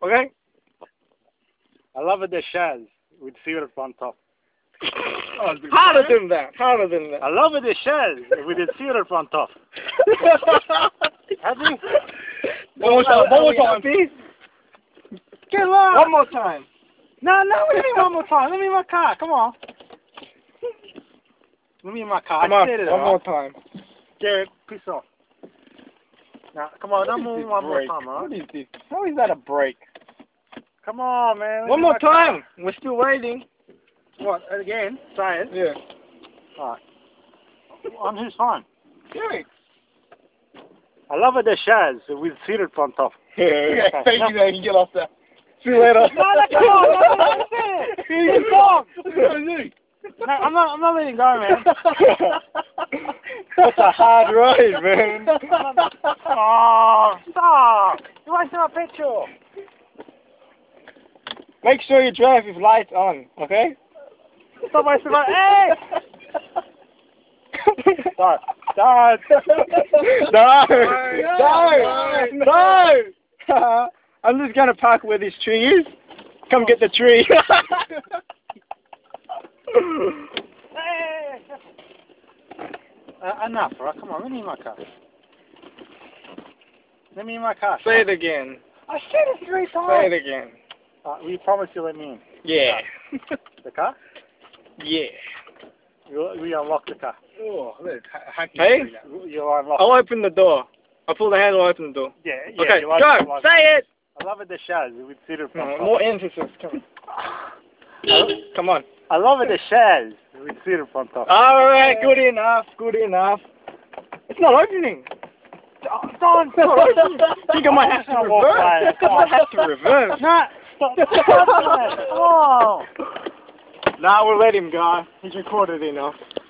Okay? I love it, the Shaz with syrup on top. Harder than that. Harder than that. I love it, the Shaz with the syrup on top. Happy? One more time. One more time. Get lost. One more time. No, what do you mean one more time? Let me in my car. Come on. Let me in my car. Come I on. said it, One more alright? time. Jared, piss off. Now, come on, don't move one more Break. time, alright? What is this? How is that a break? Come on, man. Let One me more in my car. time. We're still waiting. What, again? Say it. Yeah. Alright. On whose phone? Derek. I love it, the Shaz with syrup on top. Yeah. Thank No. you, man. You get off that. See you later. No, come on. No, that's it. You can talk. What are you going to do? No, I'm not letting go, man. That's a hard ride, man. Oh, stop. You're wasting my petrol. Make sure you drive with lights on, okay? Stop wasting my... Hey! Start. No! I'm just gonna park where this tree is. Come get the tree. Hey! Enough, right? Come on, let me in my car. Let me in my car. Say it again. I said it 3 times. Say it again. We promise you let me in. Yeah. The car? Yeah. We unlock the car. Oh, hey? You unlock I'll open the door. I'll pull the handle, open the door. Yeah, Okay, you like go! it, like Say it! I love it, the Shaz with syrup on top. More emphasis. Come on. Come on. I love it, the Shaz with syrup on top. Alright, good enough. Good enough. It's not opening. Don't! I think I might have to reverse. I might have to reverse. No! Stop! Oh! Nah, we'll let him go. He's recorded enough.